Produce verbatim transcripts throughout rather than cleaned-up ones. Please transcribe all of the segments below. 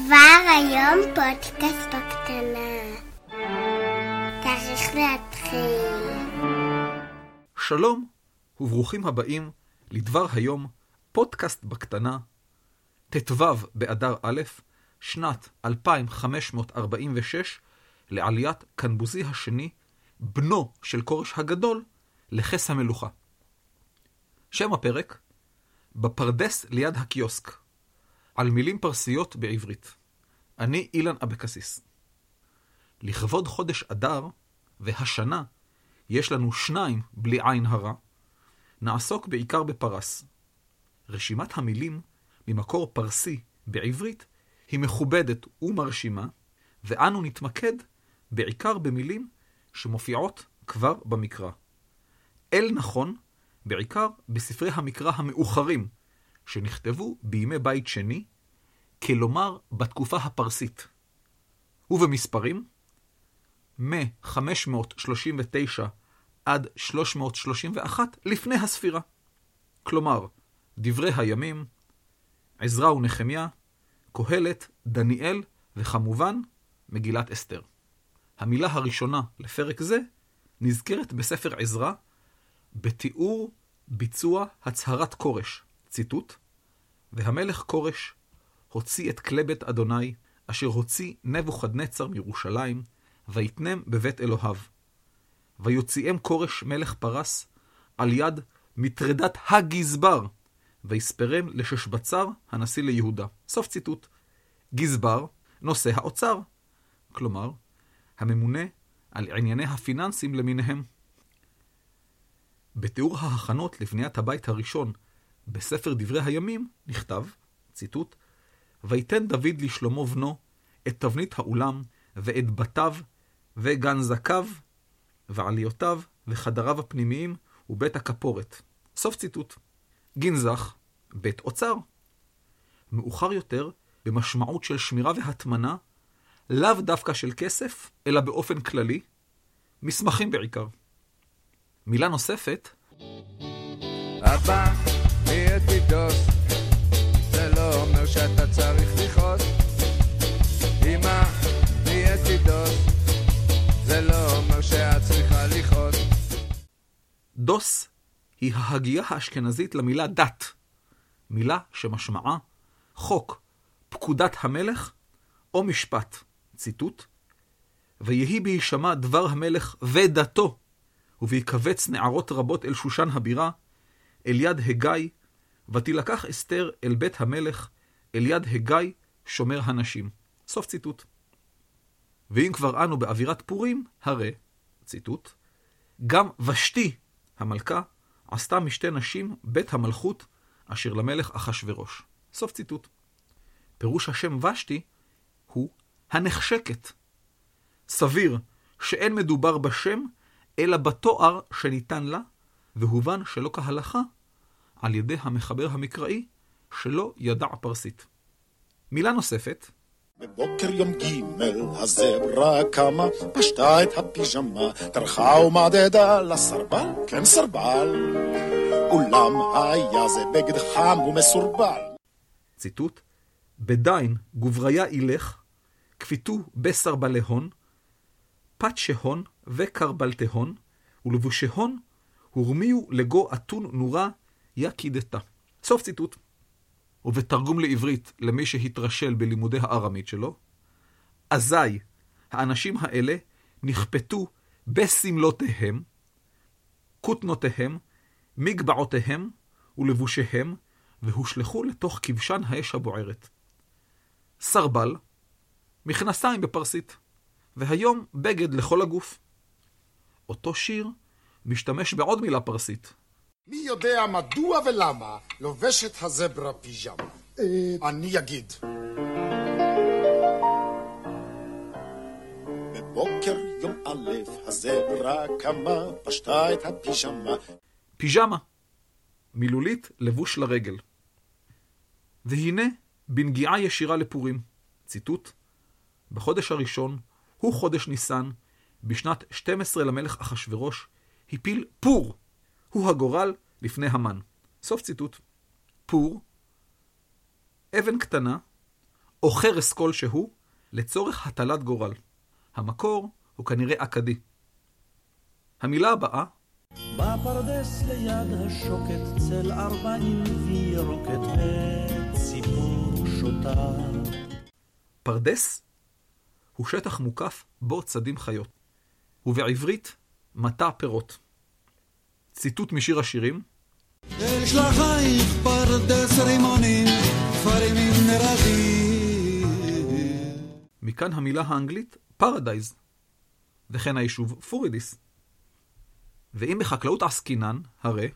כבר היום פודקאסט בקטנה. צריך להתחיל. שלום וברוכים הבאים לדבר היום, פודקאסט בקטנה, ט"ו באדר א', שנת אלפיים חמש מאות ארבעים ושש, לעליית קנבוזי השני, בנו של כורש הגדול, לכס המלוכה. שם הפרק, בפרדס ליד הקיוסק, על מילים פרסיות בעברית. אני אילן אבקסיס. לכבוד חודש אדר, והשנה יש לנו שניים בלי עין הרע, נעסוק בעיקר בפרס. רשימת המילים ממקור פרסי בעברית היא מכובדת ומרשימה, ואנו נתמקד בעיקר במילים שמופיעות כבר במקרא. אל נכון, בעיקר בספרי המקרא המאוחרים, שנכתבו בימי בית שני, כלומר בתקופה הפרסית. ובמספרים, מ-חמש מאות שלושים ותשע עד שלוש מאות שלושים ואחת לפני הספירה. כלומר, דברי הימים, עזרא ונחמיה, קהלת, דניאל וכמובן מגילת אסתר. המילה הראשונה לפרק זה נזכרת בספר עזרא בתיאור ביצוע הצהרת כורש, ציטוט, והמלך כורש הוציא את כלי בית אדוני אשר הוציא נבוכדנצר מירושלים ויתנם בבית אלוהיו. ויוציאם כורש מלך פרס על יד מטרדת הגזבר ויספרם לששבצר הנשיא ליהודה. סוף ציטוט. גזבר, נושא האוצר, כלומר, הממונה על ענייני הפיננסים למיניהם. בתיאור ההכנות לבניית הבית הראשון בספר דברי הימים נכתב, ציטוט, ויתן דוד לשלמה בנו את תבנית האולם ואת בתיו וגן זקיו ועליותיו וחדריו הפנימיים ובית הכפורת. סוף ציטוט. גנזך, בית אוצר. מאוחר יותר, במשמעות של שמירה והתמנה, לאו דווקא של כסף, אלא באופן כללי, מסמכים בעיקר. מילה נוספת, אבא, נהייתי דוס, זה לא אומר שאתה צריך לכעוס. אמא, נהייתי דוס, זה לא אומר שאת צריכה לכעוס. דוס היא ההגייה האשכנזית למילה דת, מילה שמשמעה חוק, פקודת המלך או משפט. ציטוט, ויהי בהישמע דבר המלך ודתו, וביקבץ נערות רבות אל שושן הבירה, אל יד הגיא, ותילקח אסתר אל בית המלך, אל יד הגיא שומר הנשים. סוף ציטוט. ואם כבר אנו באווירת פורים, הרי, ציטוט, גם ושתי המלכה עשתה משתי נשים בית המלכות אשר למלך אחשוורוש. סוף ציטוט. פירוש השם ושתי הוא הנחשקת. סביר שאין מדובר בשם אלא בתואר שניתן לה, והובן שלא כהלכה על ידי המחבר המקראי שלא ידע פרסית. מילה נוספת, בבוקר יום ג' הזברה קמה, פשטה את הפיג'מה, טרחה ומעדדה לסרבל, כן סרבל, אולם היה זה בגד חם ומסורבל. ציטוט, בדין גובריה אילך, כפיתו בסרבלהון, פת שהון וקרבלתהון, ולבושהון הורמיו לגו אתון נורה יקידתה. סוף ציטוט. ובתרגום לעברית למי שהתרשל בלימודי הארמית שלו, אזי האנשים האלה נכפתו בסמלותיהם, כותנותיהם, מגבעותיהם ולבושיהם, והושלחו לתוך כבשן האש הבוערת. סרבל, מכנסיים בפרסית, והיום בגד לכל הגוף. אותו שיר משתמש בעוד מילה פרסית. מי יודע מדוע ולמה לובשת הזברה פיג'מה? אני אגיד. בבוקר יום א' הזברה קמה, פשטה את הפיג'מה. פיג'מה, מילולית לבוש לרגל. והנה בנגיעה ישירה לפורים. ציטוט, בחודש הראשון, הוא חודש ניסן, בשנת שתים עשרה למלך אחשוורוש, הפיל פור, הוא הגורל לפני המן. סוף ציטוט. פור, אבן קטנה, או חרס כלשהו לצורך הטלת גורל. המקור הוא כנראה אקדי. המילה הבאה, בפרדס ליד השוקת צל ארבעים וירוקת וציפור שוטה. פרדס הוא שטח מוקף בו צדים חיות, ובעברית מטע פירות. ציטוט משיר השירים, אל שלחייך פרדס רימונים כפרים עם נרדים. מכאן המילה האנגלית פרדייז, וכן היישוב פורידיס. ואם בחקלאות עסקינן, הרי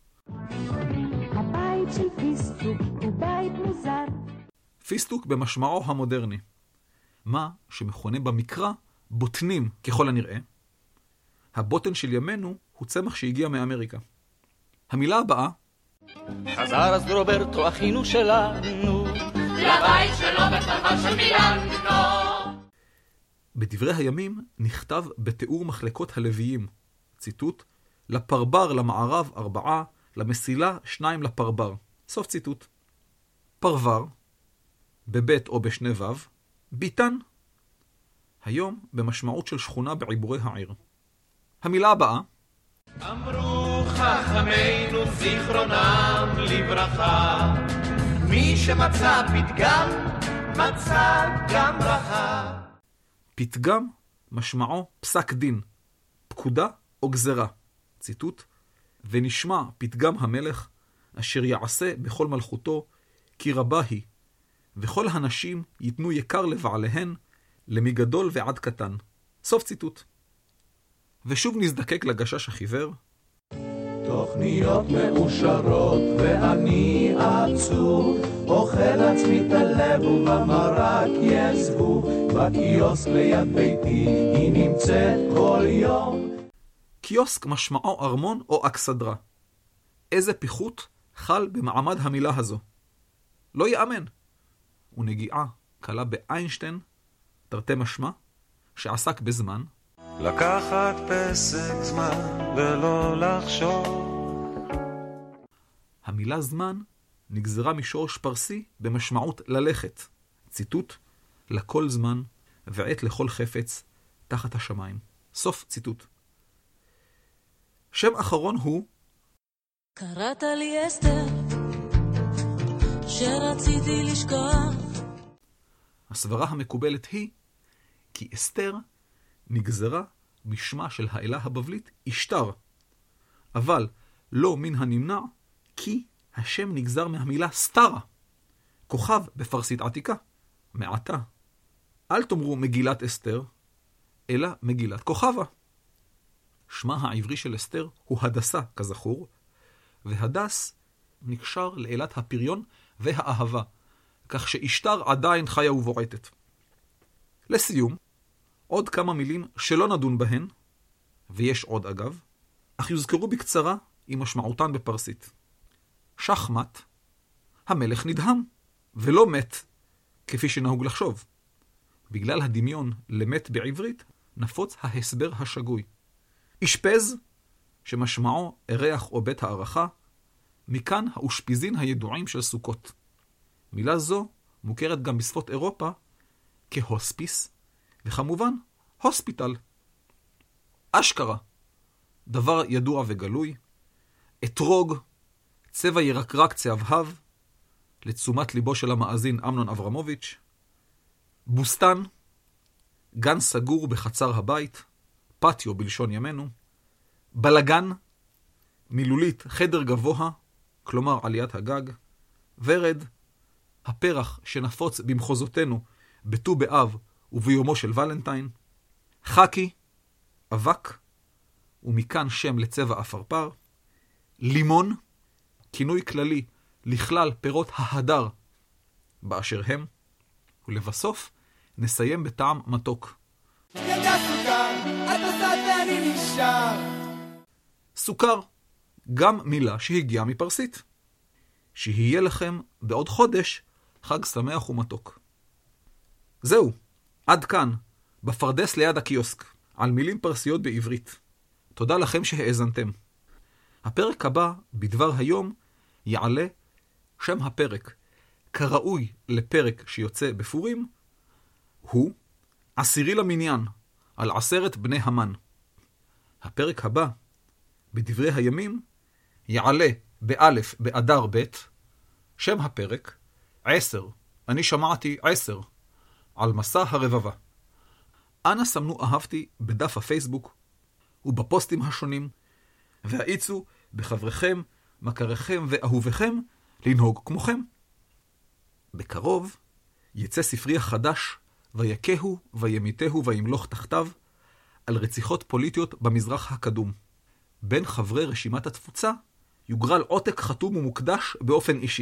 הבית של פיסטוק הוא בית מוזר. פיסטוק במשמעו המודרני, מה שמכונה במקרא בוטנים ככל הנראה. הבוטן של ימינו הוא צמח שהגיע מאמריקה. המילה הבאה, חזר אז רוברטו אחינו שלנו לבית שלו בצבא של מילאנו. בדברי הימים נכתב בתיאור מחלקות הלוויים, ציטוט, לפרבר למערב ארבעה, למסילה שניים לפרבר. סוף ציטוט. פרבר, בבית או בשני וו, ביטן, היום במשמעות של שכונה בעיבורי העיר. המילה הבאה, אמרו חכמינו זיכרונם לברכה, מי שמצא פתגם מצא גם ברכה. פתגם משמעו פסק דין, פקודה או גזרה. ציטוט, ונשמע פתגם המלך אשר יעשה בכל מלכותו כי רבה היא, וכל הנשים ייתנו יקר לבעליהן למגדול ועד קטן. סוף ציטוט. ושוב נזדקק לגשש החיוור, תוכניות מאושרות ואני עצוב, אוכל עצמי את הלב ובמרק יעזבו, בקיוסק ליד ביתי היא נמצאת כל יום. קיוסק משמעו ארמון או אכסדרה. איזה פיחות חל במעמד המילה הזו. לא יאמן. ונגיעה קלה באיינשטיין, תרתי משמע, שעסק בזמן. לקחת פסק זמן ולא לחשוב. המילה זמן נגזרה משורש פרסי במשמעות ללכת. ציטוט, לכל זמן ועת לכל חפץ תחת השמיים. סוף ציטוט. שם אחרון הוא קראת לי אסתר שרציתי לשכוח. הסברה המקובלת היא כי אסתר נגזרה משמה של האלה הבבלית אשתר, אבל לא מן הנמנע כי השם נגזר מהמילה סתרה, כוכב בפרסית עתיקה, מעתה. אל תאמרו מגילת אסתר, אלא מגילת כוכבה. שמה העברי של אסתר הוא הדסה, כזכור, והדס נקשר לאלת הפריון והאהבה, כך שאשתר עדיין חיה ובועטת. לסיום, עוד כמה מילים שלא נדון בהן, ויש עוד אגב, אך יוזכרו בקצרה עם משמעותן בפרסית. שחמט, המלך נדהם, ולא מת, כפי שנהוג לחשוב. בגלל הדמיון למת בעברית, נפוץ ההסבר השגוי. אשפז, שמשמעו ערך או בית הערכה, מכאן האושפיזין הידועים של סוכות. מילה זו מוכרת גם בשפות אירופה כהוספיס, וכמובן הוספיטל. אשכרה, דבר ידוע וגלוי, אתרוג, צבע ירקרק צהבהב, לתשומת ליבו של המאזין אמנון אברמוביץ', בוסטן, גן סגור בחצר הבית, פטיו בלשון ימינו, בלגן, מילולית חדר גבוה, כלומר עליית הגג, ורד, הפרח שנפוץ במחוזותינו בט"ו באב וביומו של ולנטיין, חקי, אבק, ומכאן שם לצבע אפרפר, לימון, כינוי כללי לכלל פירות ההדר באשר הם, ולבסוף נסיים בטעם מתוק. ילדה סוכר, את עושה ואני נשאר. סוכר, גם מילה שהגיעה מפרסית. שיהיה לכם בעוד חודש חג שמח ומתוק. זהו, עד כאן, בפרדס ליד הקיוסק, על מילים פרסיות בעברית. תודה לכם שהאזנתם. הפרק הבא, בדבר היום, יעלה שם הפרק, כראוי לפרק שיוצא בפורים, הוא עשירי למניין, על עשרת בני המן. הפרק הבא, בדברי הימים, יעלה באלף באדר ב', שם הפרק, עשר, אני שמעתי עשר, על מסע הרבבה. אנא סמנו אהבתי בדף הפייסבוק ובפוסטים השונים, והעיצו בחבריכם, מכריכם ואהוביכם לנהוג כמוכם. בקרוב יצא ספרי החדש, ויקהו וימיתהו וימלוך תחתיו, על רציחות פוליטיות במזרח הקדום. בין חברי רשימת התפוצה יוגרל עותק חתום ומוקדש באופן אישי.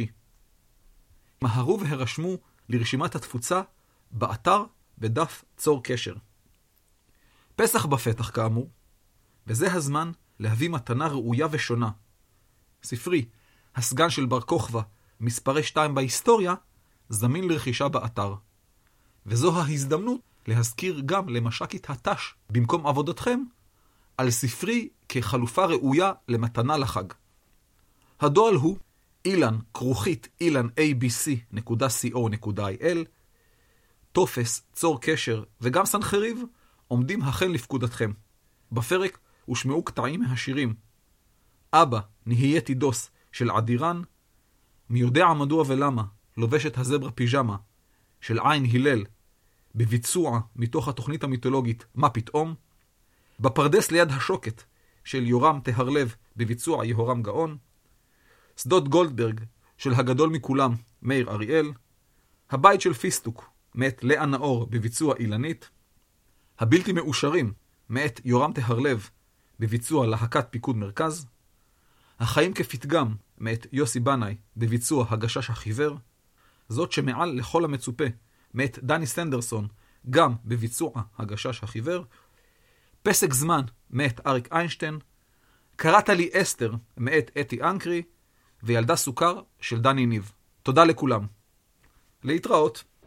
מהרו והרשמו לרשימת התפוצה באתר בדף צור קשר. פסח בפתח כאמור, וזה הזמן להביא מתנה ראויה ושונה. ספרי, הסגן של בר כוכבא, מספרי שתיים בהיסטוריה, זמין לרכישה באתר. וזו ההזדמנות להזכיר גם למש"קית הת"ש במקום עבודתכם, על ספרי כחלופה ראויה למתנה לחג. הדואל הוא אילן כרוכית אילן איי בי סי נקודה סי או נקודה איי אל. טופס, צור קשר וגם סנחריב עומדים החל לפקודתכם. בפרק הושמעו קטעים מהשירים אבא נהייתי דוס של עדירן, מי יודע מדוע ולמה לובשת הזברה פיג'מה של עין הלל, בביצוע מתוך התוכנית המיתולוגית מה פתאום, בפרדס ליד השוקת של יורם תהרלב בביצוע יהורם גאון, שדות גולדברג של הגדול מכולם מאיר אריאל, הבית של פיסטוק מאת לאה נאור בביצוע אילנית, הבלתי מאושרים מאת יורם תהרלב בביצוע להקת פיקוד מרכז, החיים כפתגם מאת יוסי בנאי בביצוע הגשש החיוור, זאת שמעל לכל המצופה מאת דני סנדרסון גם בביצוע הגשש החיוור, פסק זמן מאת אריק איינשטיין, קראת לי אסתר מאת אתי אנקרי, וילדה סוכר של דני ניב. תודה לכולם. להתראות.